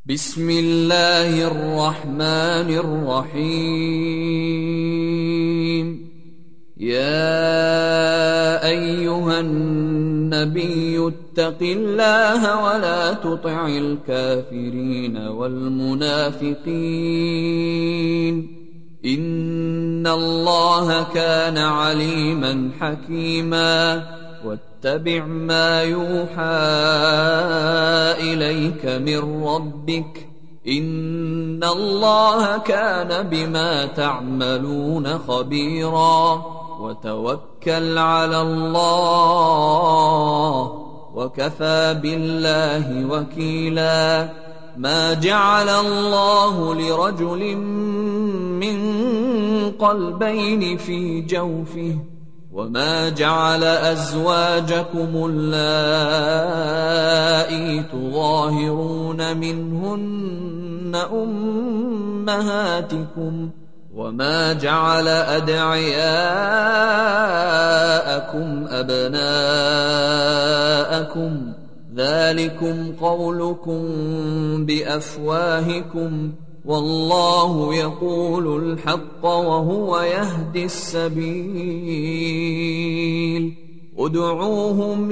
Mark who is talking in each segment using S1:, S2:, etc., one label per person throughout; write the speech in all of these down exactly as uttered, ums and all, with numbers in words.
S1: بسم الله الرحمن الرحيم. يا أيها النبي اتق الله ولا تطع الكافرين والمنافقين إن الله كان عليما حكيما. واتبع ما يوحى إليك من ربك إن الله كان بما تعملون خبيرا. وتوكل على الله وكفى بالله وكيلا. ما جعل الله لرجل من قلبين في جوفه وما جعل أزواجكم اللائي تظاهرون منهن أمهاتكم وما جعل أدعياءكم أبناءكم ذلكم قولكم بأفواهكم والله يقول الحق وهو يهدي السبيل. ادعوهم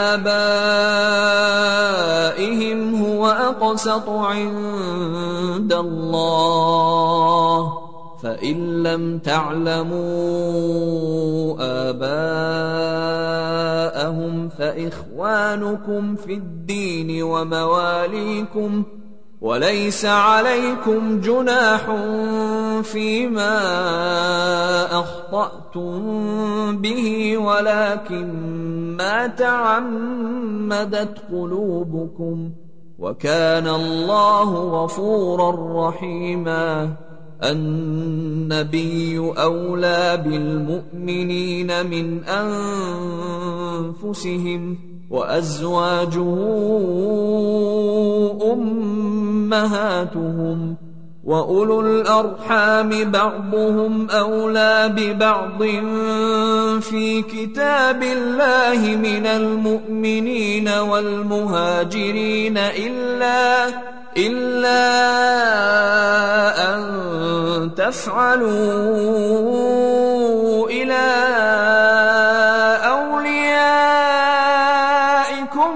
S1: لآبائهم هو أقسط عند الله فإن لم تعلموا آباءهم فإخوانكم في الدين ومواليكم وليس عليكم جناح فيما أخطأتم به ولكن ما تعمدت قلوبكم وكان الله غفورا رحيما. النبي أولى بالمؤمنين من أنفسهم وأزواجه أمهاتهم وأولو الأرحام بعضهم أولى ببعض في كتاب الله من المؤمنين والمهاجرين إلا إلا أن تفعلوا إلى أوليائكم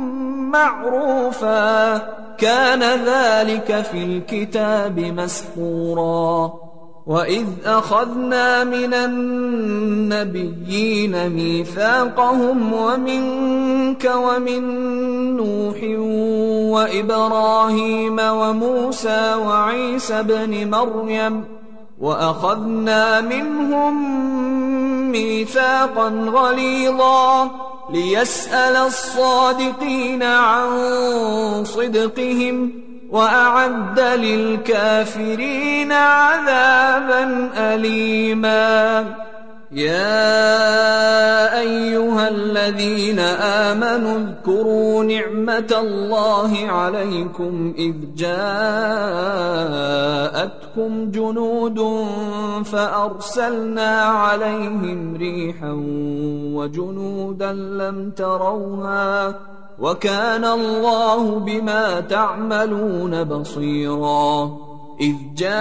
S1: معروفا كان ذلك في الكتاب مسطورا. وإذ أخذنا من النبيين ميثاقهم ومنك ومن نوح وإبراهيم وموسى وعيسى بن مريم وأخذنا منهم ميثاقا غليظا ليسأل الصادقين عن صدقهم وأعد للكافرين عذابا أليما. يا أيها الذين آمنوا اذكروا نعمة الله عليكم إذ جاءتكم جنود فأرسلنا عليهم ريحا وجنودا لم تروها وكان الله بما تعملون بصيرا. إذ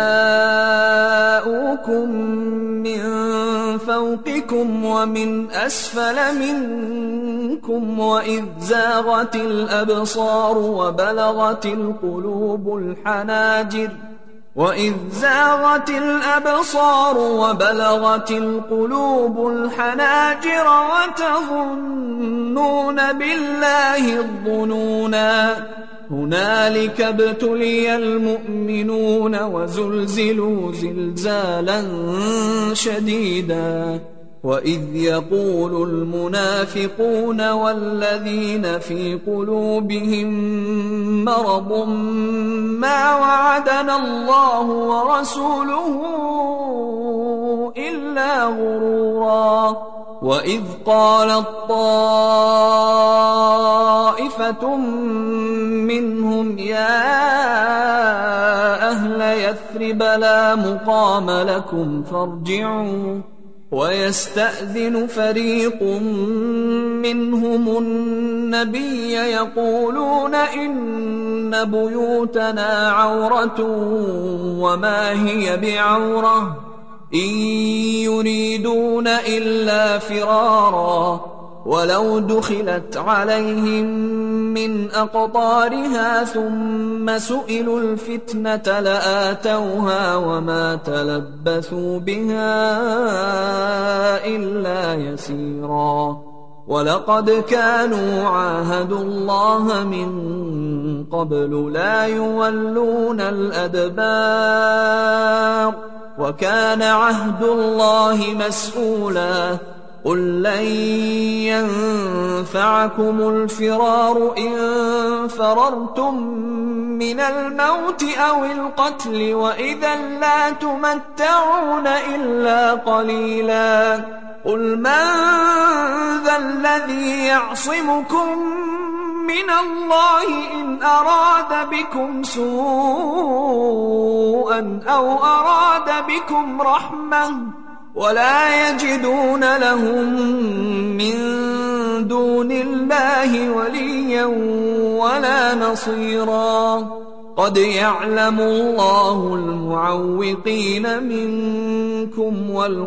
S1: جاءوكم من فوقكم ومن أسفل منكم وإذ زاغت الأبصار وبلغت القلوب الحناجر وإذ زاغت الأبصار وبلغت القلوب الحناجر وتظنون بالله الظنونا. هنالك ابتلي المؤمنون وزلزلوا زلزالا شديدا. وإذ يقول المنافقون والذين في قلوبهم مرض ما وعدنا الله ورسوله إلا غرورا. وإذ قالت طائفة منهم يا أهل يثرب لا مقام لكم فارجعوا ويستأذن فريق منهم النبي يقولون إن بيوتنا عورة وما هي بعورة إن يريدون إلا فرارا ولو دخلت عليهم من أقطارها ثم سئلوا الفتنة لآتوها وما تلبثوا بها إلا يسيرا ولقد كانوا عاهدوا الله من قبل لا يولون الأدبار وكان عهد الله مسؤولا قل لن ينفعكم الفرار إن فررتم من الموت أو القتل وإذا لا تمتعون إلا قليلا قل من ذا الذي يعصمكم من الله إن أراد بكم سوءا أو أراد بكم رحمة ولا يجدون لهم من دون الله وليا ولا نصيرا قد يعلم الله المعوقين منكم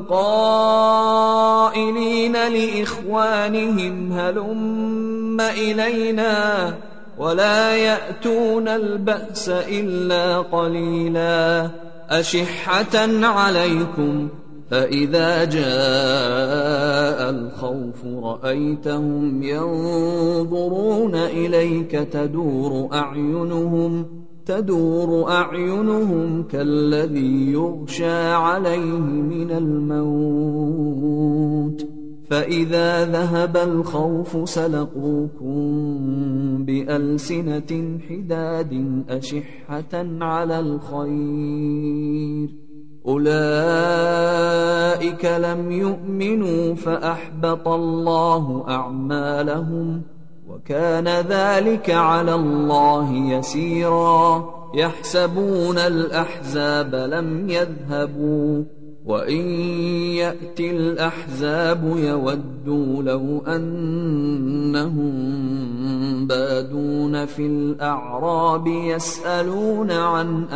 S1: والقائلين لإخوانهم هلم إلينا ولا يأتون البأس إلا قليلا أشحة عليكم فإذا جاء الخوف رأيتهم ينظرون إليك تدور أعينهم تدور أعينهم كالذي يغشى عليه من الموت فإذا ذهب الخوف سلقوكم بألسنة حداد أشحة على الخير أولئك لم يؤمنوا فأحبط الله أعمالهم وكان ذلك على الله يسيرا يحسبون الأحزاب لم يذهبوا وإن يأتي الأحزاب يودوا لو أنهم بادون في الأعراب يسألون عن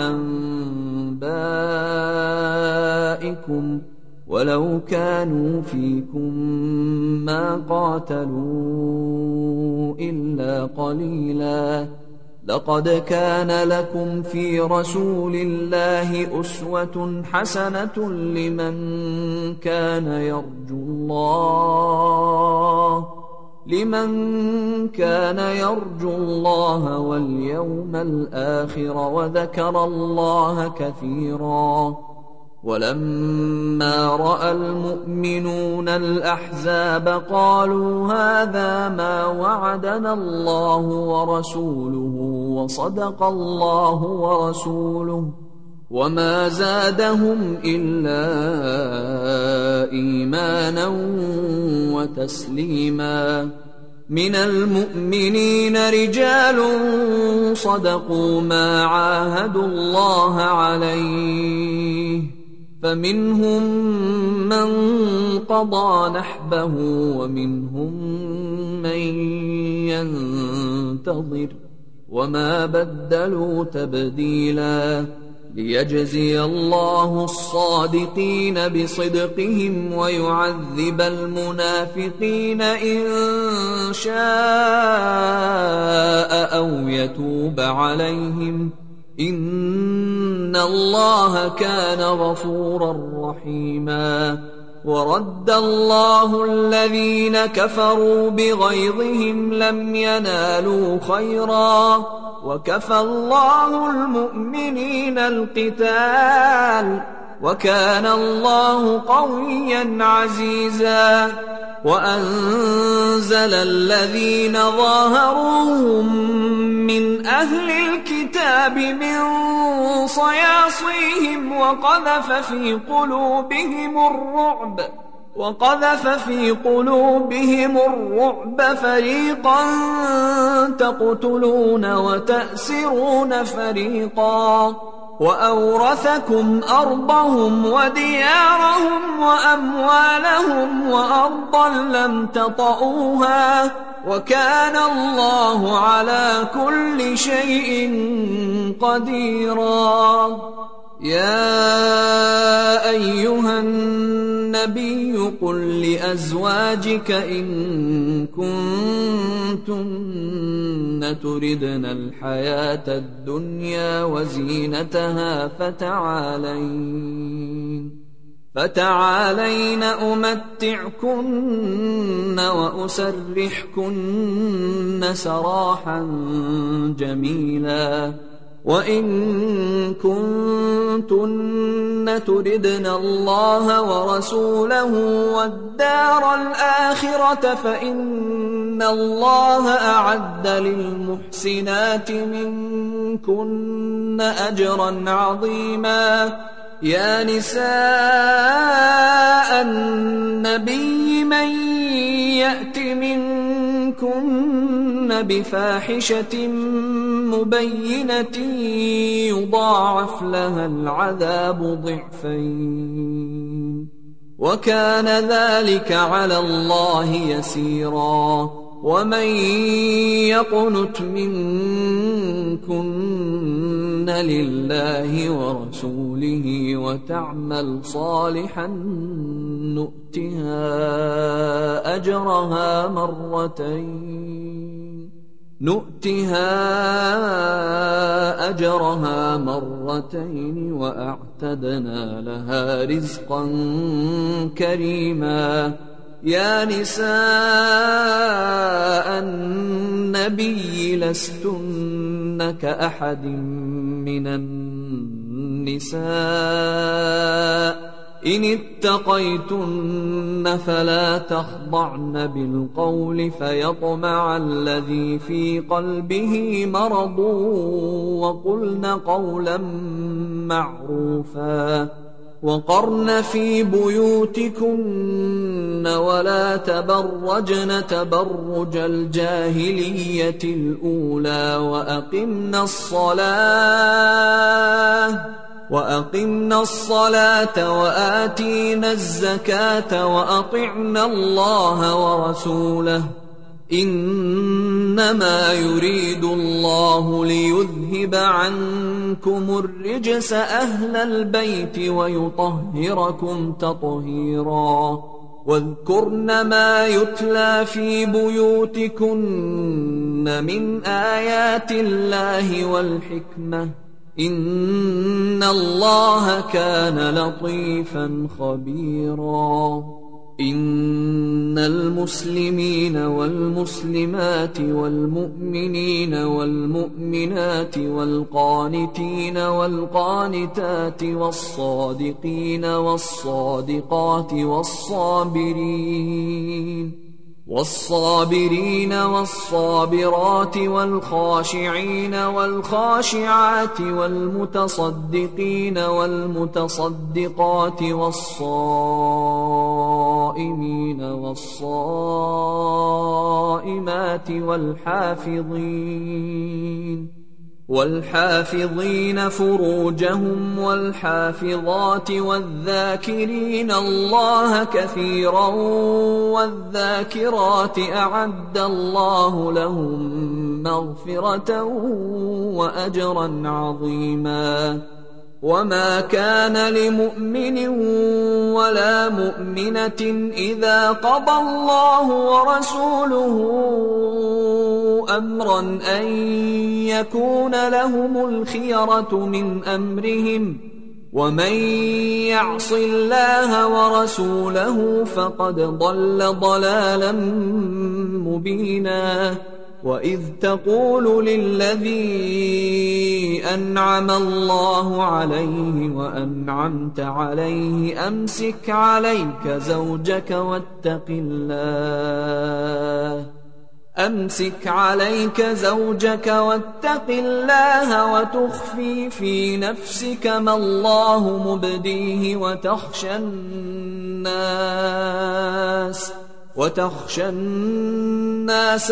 S1: أنبائكم ولو كانوا فيكم ما قاتلوا إلا قليلا لقد كان لكم في رسول الله أسوة حسنة لمن كان يرجو الله لمن كان يرجو الله واليوم الآخر وذكر الله كثيرا ولما رأى المؤمنون الأحزاب قالوا هذا ما وعدنا الله ورسوله وصدق الله ورسوله وما زادهم إلا إيمانا وتسليما من المؤمنين رجال صدقوا ما عاهدوا الله عليه فمنهم من قضى نحبه ومنهم من ينتظر وما بدلوا تبديلا ليجزي الله الصادقين بصدقهم ويعذب المنافقين إن شاء أو يتوب عليهم إن الله كان غفورا رحيما ورد الله الذين كفروا بغيظهم لم ينالوا خيرا وكفى الله المؤمنين القتال وكان الله قويا عزيزا وأنزل الذين ظاهروهم من أهل الكتاب من صياصيهم وقذف في قلوبهم الرعب وقذف في قلوبهم الرعب فريقا تقتلون وتأسرون فريقا وأورثكم أرضهم وديارهم وأموالهم وأرضا لم تطئوها وكان الله على كل شيء قديرا. يا أيها النبي قل لأزواجك إن كنتن تردن الحياة الدنيا وزينتها فتعالين فتعالين أمتعكن وأسرحكن سراحا جميلا. وإن كنتن تردن الله ورسوله والدار الآخرة فإن الله أعد للمحسنات منكن أجرا عظيما. يا نساء النبي من يأت منكن بفاحشة مبينة يضاعف لها العذاب ضعفين وكان ذلك على الله يسيرا. ومن يقنت منكن لله ورسوله وتعمل صالحا نؤتها أجرها مرتين نؤتها أجرها مرتين وأعتدنا لها رزقا كريما. يا نساء النبي لستن كأحد من النساء إن اتقيتن فلا تخضعن بالقول فيطمع الذي في قلبه مرض وقلن قولا معروفا. وقرن في بيوتكن ولا تبرجن تبرج الجاهلية الأولى وأقمنا الصلاة وأقمنا الصلاة وآتينا الزكاة وأطعنا الله ورسوله إنما يريد الله ليذهب عنكم الرجس أهل البيت ويطهركم تطهيرا. واذكرن ما يتلى في بيوتكن من آيات الله والحكمة إن الله كان لطيفا خبيرا. إن المسلمين والمسلمات والمؤمنين والمؤمنات والقانتين والقانتات والصادقين والصادقات والصابرين والصابرين والصابرات والخاشعين والخاشعات والمتصدقين والمتصدقات والصائمين والصائمات والحافظين والحافظين فروجهم والحافظات والذاكرين الله كثيرا والذاكرات أعد الله لهم مغفرة وأجرا عظيما. وما كان لمؤمن ولا مؤمنة إذا قضى الله ورسوله أمرا أن يكون لهم الخيرة من أمرهم ومن يعص الله ورسوله فقد ضل ضلالا مبينا. وإذ تقول للذي أنعم الله عليه وأنعمت عليه أمسك عليك زوجك واتق الله أمسك عليك زوجك واتق الله وتخفي في نفسك ما الله مبديه وتخشى الناس وتخشى الناس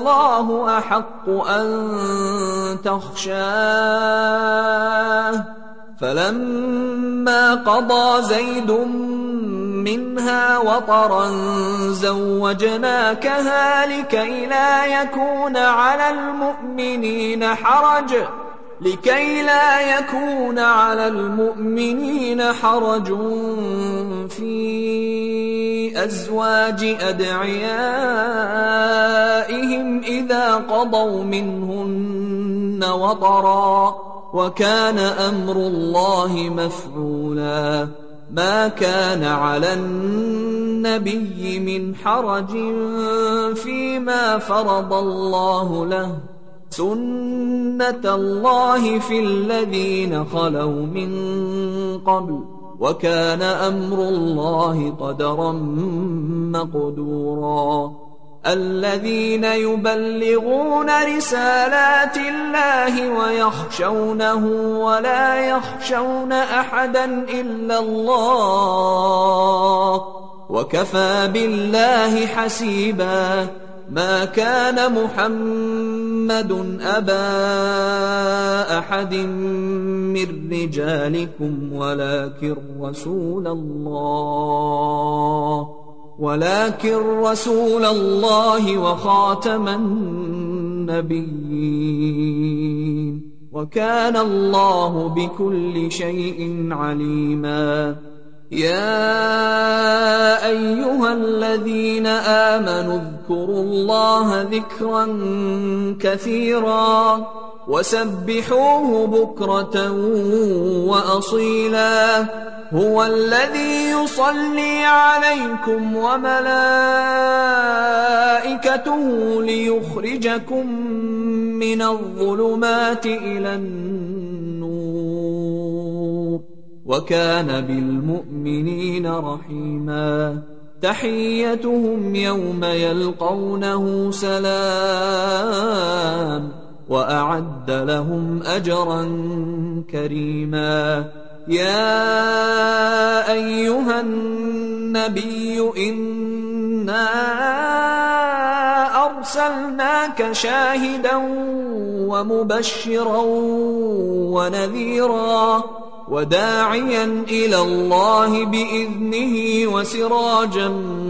S1: والله أحق أن تخشاه فلما قضى زيد منها وطرا زوجناكها لكي لا يكون على المؤمنين حرج لكي لا يكون على المؤمنين حرج في أزواج أدعيائهم إذا قضوا منهن وطرا وكان أمر الله مفعولا ما كان على النبي من حرج فيما فرض الله له سنة الله في الذين خلوا من قبل وكان أمر الله قدرا مقدورا الذين يبلغون رسالات الله ويخشونه ولا يخشون أحدا إلا الله وكفى بالله حسيبا ما كان محمد أبا أحد من رجالكم ولكن رسول الله ولكن رسول الله وخاتم النبيين وكان الله بكل شيء عليما يا أيها الذين آمنوا اذكروا الله ذكرا كثيرا وسبحوه بكرة وأصيلا هو الذي يصلي عليكم وملائكته ليخرجكم من الظلمات إلى النور وكان بالمؤمنين رحيما تحيتهم يوم يلقونه سلام وأعد لهم أجرا كريما يا أيها النبي إنا أرسلناك شاهدا ومبشرا ونذيرا وداعيا إلى الله بإذنه وسراجا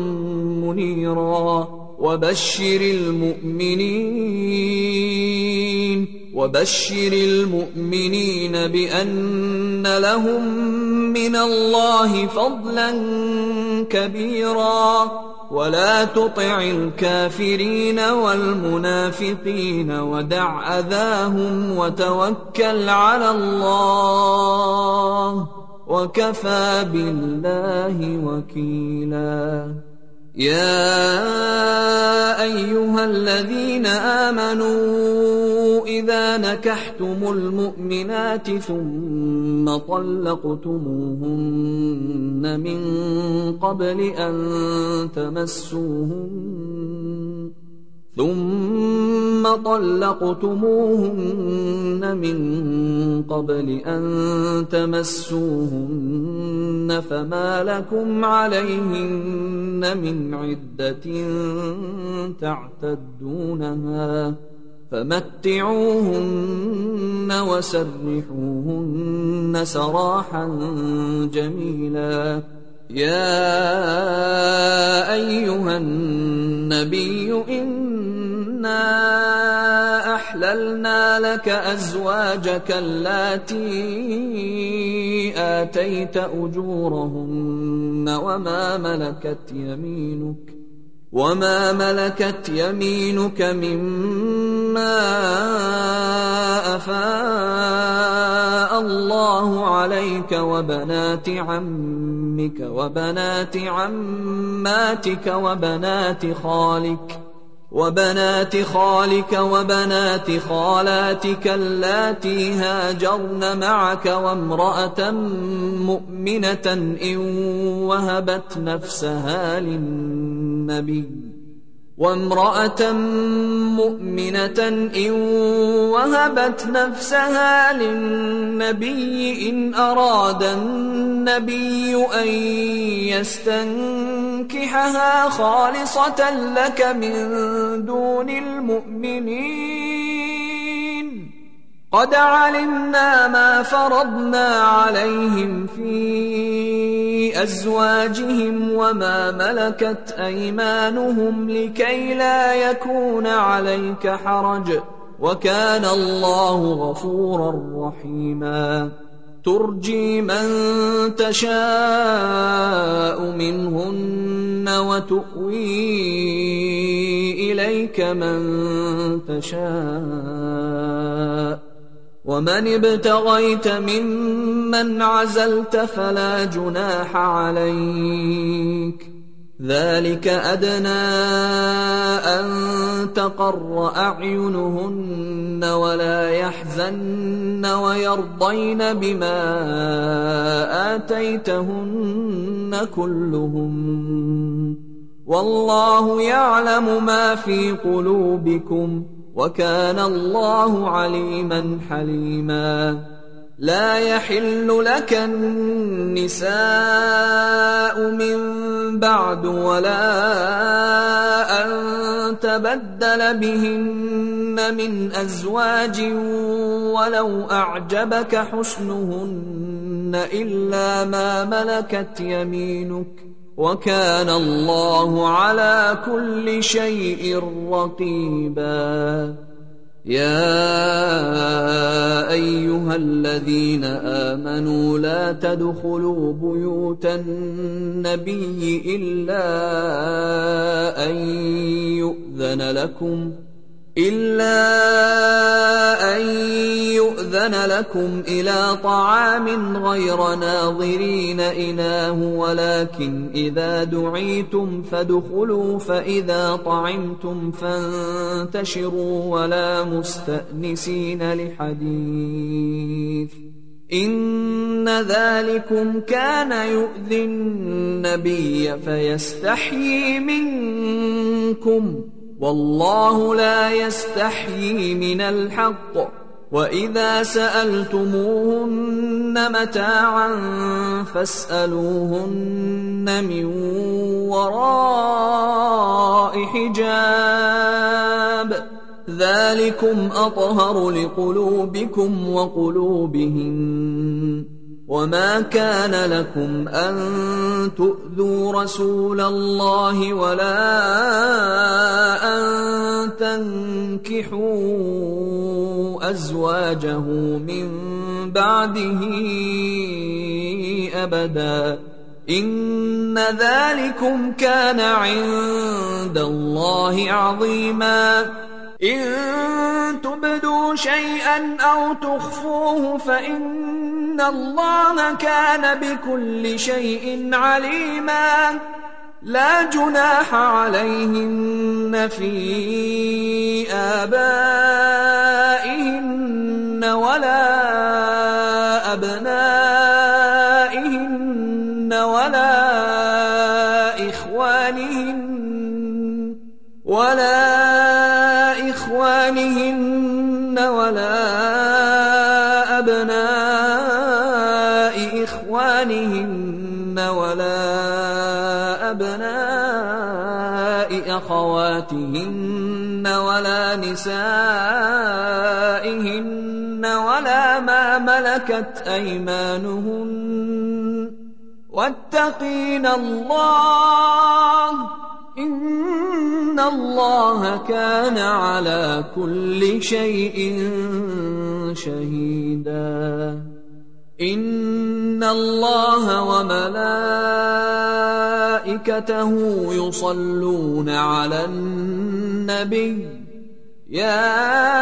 S1: منيرا وبشر المؤمنين وبشر المؤمنين بأن لهم من الله فضلا كبيرا ولا تطع الكافرين والمنافقين ودع أذاهم وتوكل على الله وكفى بالله وكيلا يا أيها الذين آمنوا إذا نكحتم المؤمنات ثم طلقتموهن من قبل أن تمسوهن ثم طلقتموهن من قبل أن تمسوهن فما لكم عليهن من عدة تعتدونها فمتعوهن وسرحوهن سراحا جميلا يا أيها النبي إنا أحللنا لك أزواجك اللاتي آتيت أجورهن وما ملكت يمينك وما ملكت يمينك مما أفاء الله عليك وبنات عمك وبنات عماتك وبنات خالك وبنات خالك وبنات خالاتك اللاتي هاجرن معك وامرأة مؤمنة إن وهبت نفسها للنبي وامرأة مؤمنة إن وهبت نفسها للنبي إن أراد النبي أن يستنكحها خالصة لك من دون المؤمنين قد علمنا ما فرضنا عليهم في أزواجهم وما ملكت أيمانهم لكي لا يكون عليك حرج وكان الله غفورا رحيما ترجي من تشاء منهن وتؤوي إليك من تشاء ومن ابتغيت ممن عزلت فلا جناح عليك ذلك أدنى أن تقر أعينهن ولا يحزن ويرضين بما آتيتهن كلهم والله يعلم ما في قلوبكم وكان الله عليما حليما لا يحل لك النساء من بعد ولا أن تبدل بهن من أزواج ولو أعجبك حسنهن إلا ما ملكت يمينك وكان الله على كل شيء رقيبا يا أيها الذين آمنوا لا تدخلوا بيوت النبي إلا أن يؤذن لكم إلا أن يؤذن لكم إلى طعام غير ناظرين إناه ولكن إذا دعيتم فادخلوا فإذا طعمتم فانتشروا ولا مستأنسين لحديث إن ذلكم كان يؤذي النبي فيستحيي منكم والله لا يستحيي من الحق وإذا سألتموهن متاعا فاسألوهن من وراء حجاب ذلكم أطهر لقلوبكم وقلوبهم وما كان لكم أن تؤذوا رسول الله ولا أن تنكحوا أزواجه من بعده أبدا إن ذلكم كان عند الله عظيما إن تبدوا شيئا أو تخفوه فإن الله كان بكل شيء عليما لا جناح عليهن في آبائهن ولا أبنائهن ولا إخوانهن ولا إخوانهن ولا أبناء إخوانهن ولا أبناء أخواتهن ولا نسائهن ولا ما ملكت أيمانهن واتقين الله إن الله كان على كل شيء شهيدا إن الله وملائكته يصلون على النبي يا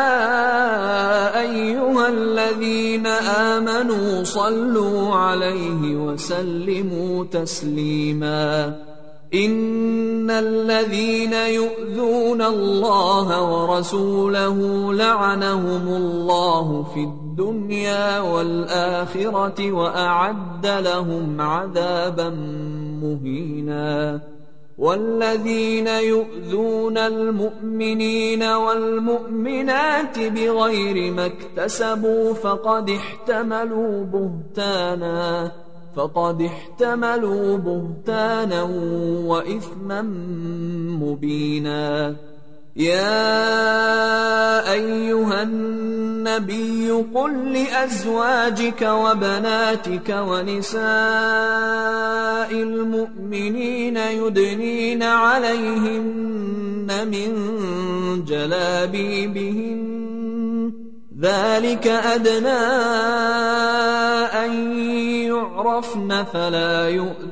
S1: أيها الذين آمنوا صلوا عليه وسلموا تسليما إن الذين يؤذون الله ورسوله لعنهم الله في الدنيا والآخرة وأعد لهم عذابا مهينا والذين يؤذون المؤمنين والمؤمنات بغير ما اكتسبوا فقد احتملوا بهتانا فقد احتملوا بهتانا وإثما مبينا يا أيها النبي قل لأزواجك وبناتك ونساء المؤمنين يدنين عليهن من جلابيبهن ذلك أدنى أن يعرفن فلا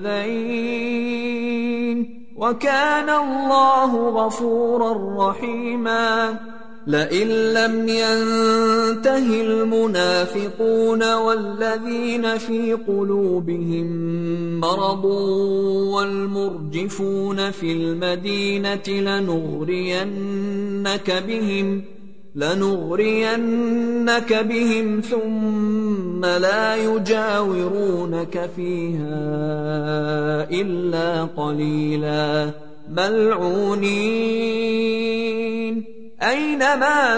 S1: يؤذين وكان الله غفورا رحيما لئن لم ينته المنافقون والذين في قلوبهم مرض والمرجفون في المدينة لنغرينك بهم لنغرينك بهم ثم لا يجاورونك فيها إلا قليلا ملعونين أينما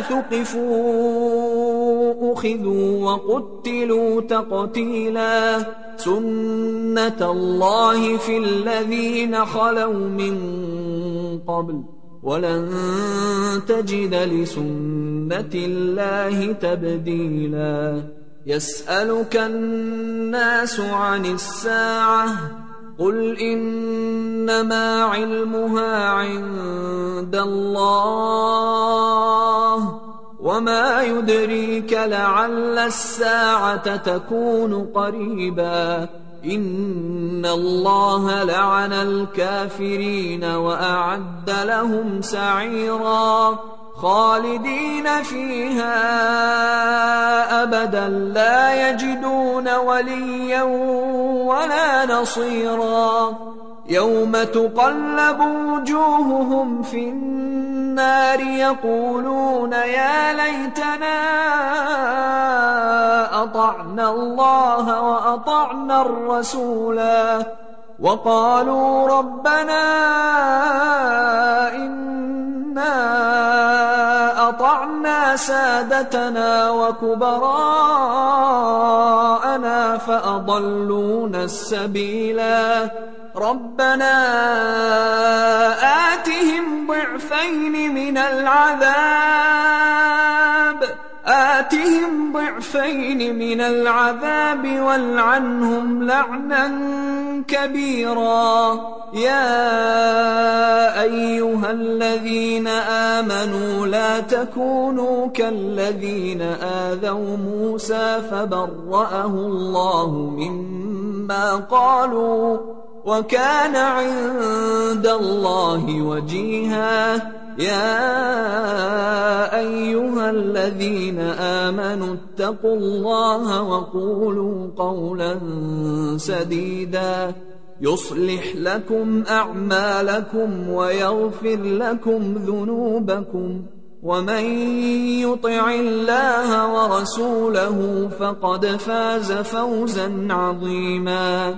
S1: ثقفوا أخذوا وقتلوا تقتيلا سنة الله في الذين خلوا من قبل ولن تجد لسنة الله تبديلا يسألك الناس عن الساعة قل إنما علمها عند الله وما يدريك لعل الساعة تكون قريبا إن الله لعن الكافرين وأعد لهم سعيرا خالدين فيها أبدا لا يجدون وليا ولا نصيرا يوم تقلب وجوههم في النار يقولون يا ليتنا أطعنا الله وأطعنا الرسولا وقالوا ربنا إنا أطعنا سادتنا وكبراءنا فأضلونا السبيلا ربنا آتهم ضعفين من العذاب آتهم ضعفين من العذاب والعنهم لعنا كبيرا يا أيها الذين آمنوا لا تكونوا كالذين آذوا موسى فبرأه الله مما قالوا وكان عند الله وجيها يا أيها الذين آمنوا اتقوا الله وقولوا قولا سديدا يصلح لكم أعمالكم ويغفر لكم ذنوبكم ومن يطع الله ورسوله فقد فاز فوزا عظيما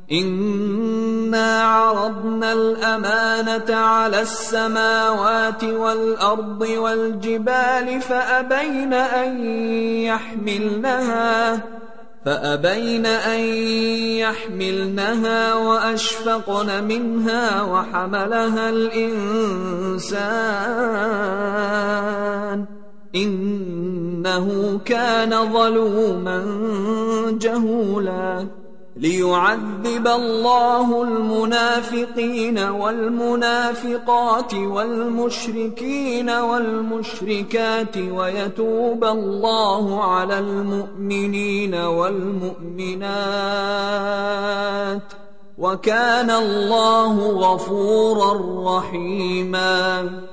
S1: إنا عرضنا الأمانة على السماوات والأرض والجبال فأبين أن يحملنها فأبين أن يحملنها وأشفقن منها وحملها الإنسان إنه كان ظلوما جهولا ليعذب الله المنافقين والمنافقات والمشركين والمشركات ويتوب الله على المؤمنين والمؤمنات وكان الله غفورا رحيما